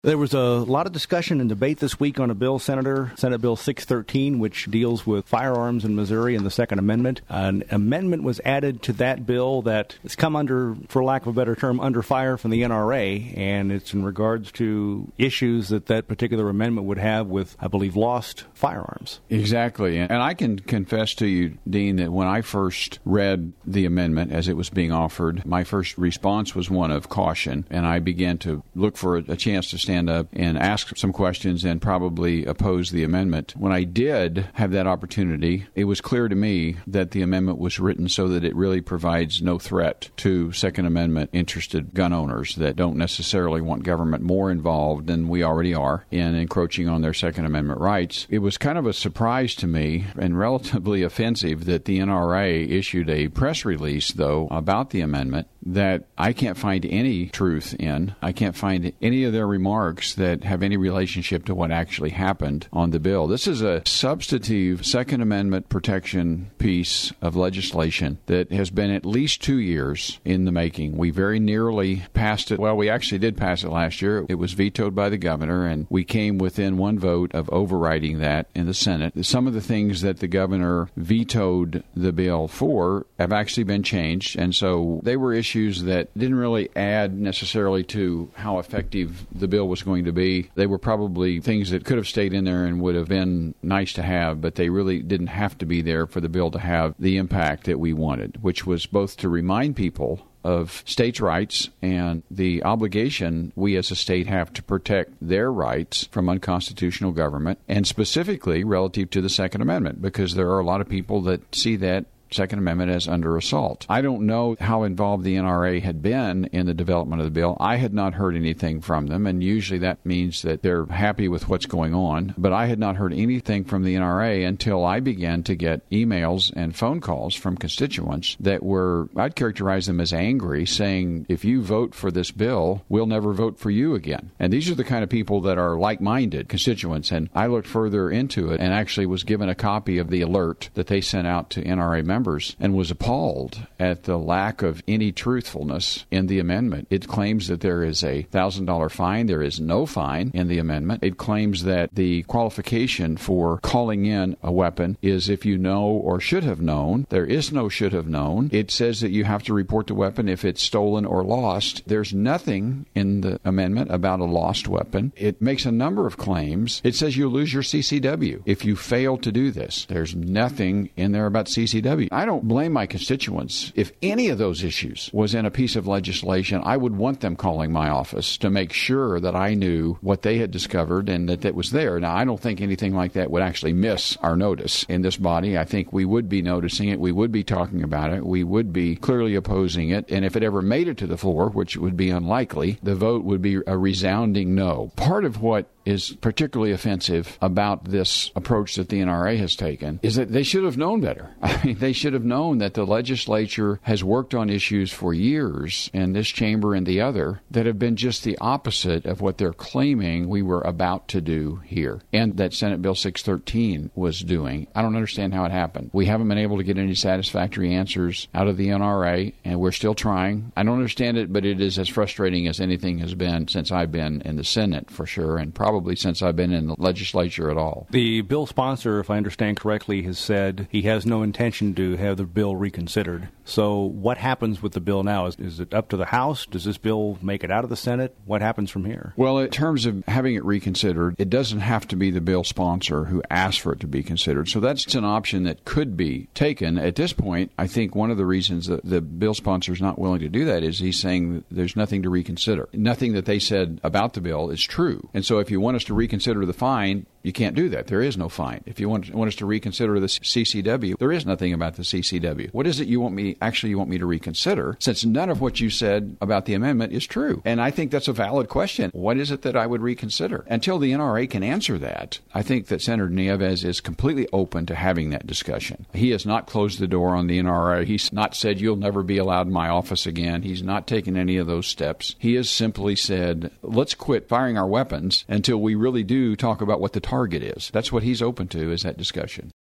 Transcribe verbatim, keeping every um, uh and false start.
There was a lot of discussion and debate this week on a bill, Senator, Senate Bill six thirteen, which deals with firearms in Missouri and the Second Amendment. An amendment was added to that bill that has come under, for lack of a better term, under fire from the N R A, and it's in regards to issues that that particular amendment would have with, I believe, lost firearms. Exactly. And I can confess to you, Dean, that when I first read the amendment as it was being offered, my first response was one of caution, and I began to look for a chance to stand stand up and ask some questions and probably oppose the amendment. When I did have that opportunity, it was clear to me that the amendment was written so that it really provides no threat to Second Amendment interested gun owners that don't necessarily want government more involved than we already are in encroaching on their Second Amendment rights. It was kind of a surprise to me and relatively offensive that the N R A issued a press release, though, about the amendment that I can't find any truth in. I can't find any of their remarks that have any relationship to what actually happened on the bill. This is a substantive Second Amendment protection piece of legislation that has been at least two years in the making. We very nearly passed it. Well, we actually did pass it last year. It was vetoed by the governor, and we came within one vote of overriding that in the Senate. Some of the things that the governor vetoed the bill for have actually been changed, and so they were issues that didn't really add necessarily to how effective the bill was going to be. They were probably things that could have stayed in there and would have been nice to have, but they really didn't have to be there for the bill to have the impact that we wanted, which was both to remind people of states' rights and the obligation we as a state have to protect their rights from unconstitutional government, and specifically relative to the Second Amendment, because there are a lot of people that see that Second Amendment as under assault. I don't know how involved the N R A had been in the development of the bill. I had not heard anything from them, and usually that means that they're happy with what's going on. But I had not heard anything from the N R A until I began to get emails and phone calls from constituents that were, I'd characterize them as angry, saying, if you vote for this bill, we'll never vote for you again. And these are the kind of people that are like-minded constituents. And I looked further into it and actually was given a copy of the alert that they sent out to N R A members, and was appalled at the lack of any truthfulness in the amendment. It claims that there is a one thousand dollars fine. There is no fine in the amendment. It claims that the qualification for calling in a weapon is if you know or should have known. There is no should have known. It says that you have to report the weapon if it's stolen or lost. There's nothing in the amendment about a lost weapon. It makes a number of claims. It says you'll lose your C C W if you fail to do this. There's nothing in there about C C W. I don't blame my constituents. If any of those issues was in a piece of legislation, I would want them calling my office to make sure that I knew what they had discovered and that that was there. Now, I don't think anything like that would actually miss our notice in this body. I think we would be noticing it. We would be talking about it. We would be clearly opposing it. And if it ever made it to the floor, which would be unlikely, the vote would be a resounding no. Part of what is particularly offensive about this approach that the N R A has taken is that they should have known better. I mean, they should have known that the legislature has worked on issues for years in this chamber and the other that have been just the opposite of what they're claiming we were about to do here, and that Senate Bill six thirteen was doing. I don't understand how it happened. We haven't been able to get any satisfactory answers out of the N R A, and we're still trying. I don't understand it, but it is as frustrating as anything has been since I've been in the Senate, for sure, and probably Probably since I've been in the legislature at all. The bill sponsor, if I understand correctly, has said he has no intention to have the bill reconsidered. So what happens with the bill now? Is, is it up to the House? Does this bill make it out of the Senate? What happens from here? Well, in terms of having it reconsidered, it doesn't have to be the bill sponsor who asks for it to be considered. So that's an option that could be taken. At this point, I think one of the reasons that the bill sponsor is not willing to do that is he's saying there's nothing to reconsider. Nothing that they said about the bill is true. And so if you want us to reconsider the fine, you can't do that. There is no fine. If you want, want us to reconsider the C C W, there is nothing about the C C W. What is it you want me, actually you want me to reconsider, since none of what you said about the amendment is true? And I think that's a valid question. What is it that I would reconsider? Until the N R A can answer that, I think that Senator Nieves is completely open to having that discussion. He has not closed the door on the N R A. He's not said you'll never be allowed in my office again. He's not taken any of those steps. He has simply said, let's quit firing our weapons until we really do talk about what the target is. That's what he's open to, is that discussion.